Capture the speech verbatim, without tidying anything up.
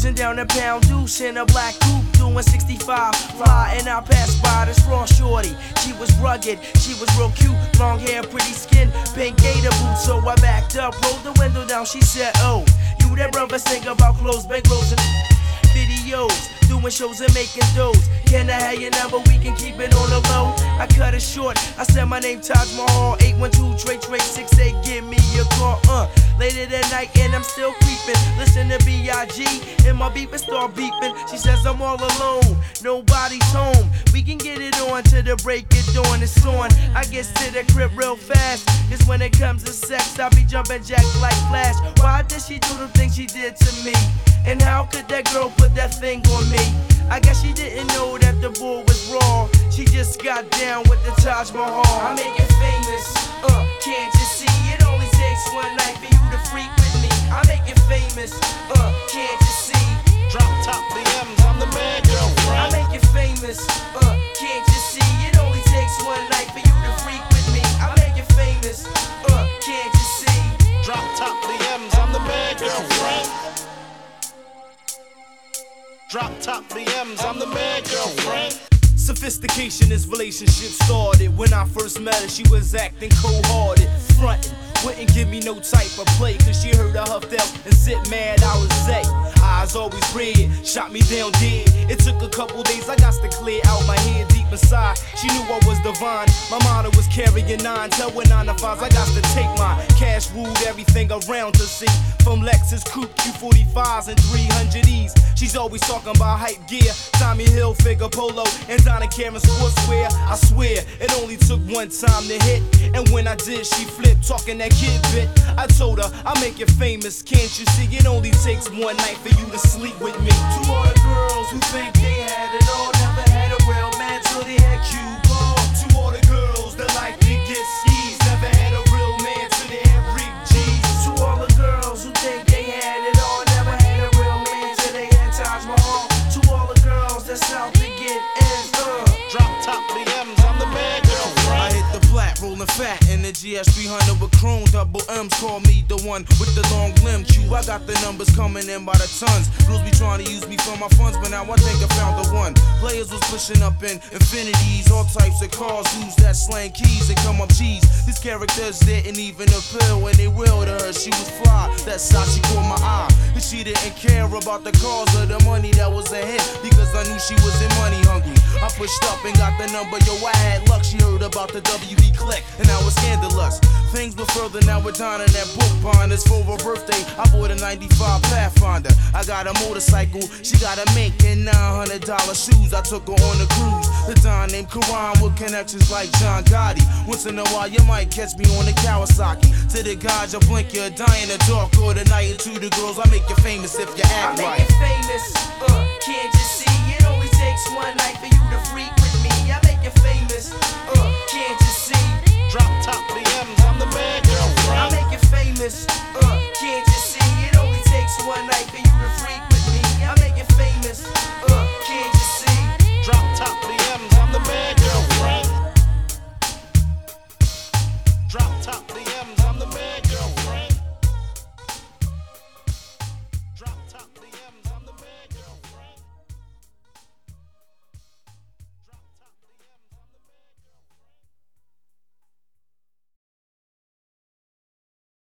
Cruising down the pound deuce in a black coupe, doing sixty-five. Fly and I passed by this raw shorty. She was rugged, she was real cute. Long hair, pretty skin, pink gator boots. So I backed up, rolled the window down. She said, oh, you that brother sing about clothes, bankrolls and videos, doing shows and making doughs. Can I have your number? We can keep it on the low. I cut it short. I said my name Taj Mahal. eight one two, Trey Trey six eight. Give me your call. Uh, later that night and I'm still creeping. Listen to B I G and my beeping start beeping. She says I'm all alone, nobody's home. We can get it on to the break of dawn. It's on. I get to the crib real fast. Cause when it comes to sex, I be jumping jack like Flash. Why did she do the things she did to me? And how could that girl put that thing on me? I guess she didn't know that the bull was raw. She just got down with the Taj Mahal. I make it famous, uh, can't you see? It only takes one night for you to freak with me. I make it famous, uh, can't you see? Drop top the M's, I'm the man, girlfriend. I make it famous, uh, can't you see? It only takes one night for you to freak with me. I make it famous, uh, can't you see? Drop top the M's, I'm the man, girlfriend. Drop top the M's, I'm the man, girlfriend. Sophistication is relationship started. When I first met her, she was acting cold-hearted, frontin'. Wouldn't give me no type of play, cause she heard I huffed out and sit mad I was A. Eyes always red, shot me down dead. It took a couple days, I got to clear out my head deep inside. She knew I was divine, my motto was carrying nine. Tell with nine to fives, I got to take mine. Cash ruled everything around to see. From Lexus Coupe, Q forty-fives and three hundred E's. She's always talking about hype gear, Tommy Hilfiger Polo, and Donna Karan sportswear. I swear, it only took one time to hit. And when I did, she flipped, talking that kid bit. I told her, I'll make it famous, can't you see? It only takes one night for you to sleep with me. To all the girls who think they had it all, never had a real man till they had cue ball. To all the girls that like to get skis, never had a real man till they had Rick G's. To all the girls who think they had it all, never had a real man till they had Taj Mahal. To all the girls that's out to get ends, uh. Drop top the M's, I'm the man, girlfriend. I hit the flat, rolling fat in the G S three hundred with chrome double M's. Call me the one with the long limb. Q, I got the numbers coming in by the tons. Girls be trying to use me for my funds, but now I think I found the one. Players was pushing up in infinities, all types of cars, dudes that slang keys and come up cheese. These characters didn't even appeal when they willed to her. She was fly, that's how she caught my eye. And she didn't care about the cause or the money that was ahead, because I knew she was in money hungry. I pushed up and got the number, yo, I had luck. She heard about the W B click, and I was scandalous. Things were further, now we're down in that book bond. It's for her birthday, I bought a ninety-five Pathfinder. I got a motorcycle, she got a mink and nine hundred dollar shoes. I took her on a cruise. The Don named Karan with connections like John Gotti. Once in a while, you might catch me on the Kawasaki. To the guys, you blink, you'll die in the dark or the night. And to the girls, I make you famous if you act right. I make it famous, uh, can't you see? It only takes one night for you